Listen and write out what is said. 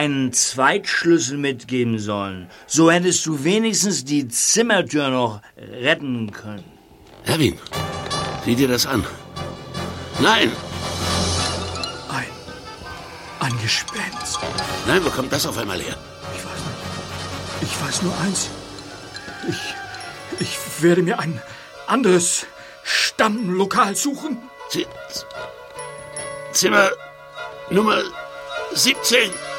einen Zweitschlüssel mitgeben sollen. So hättest du wenigstens die Zimmertür noch retten können. Erwin, sieh dir das an. Nein! Ein Gespenst. Nein, wo kommt das auf einmal her? Ich weiß nicht. Ich weiß nur eins. Ich werde mir ein anderes Stammlokal suchen. Zimmer Nummer 17.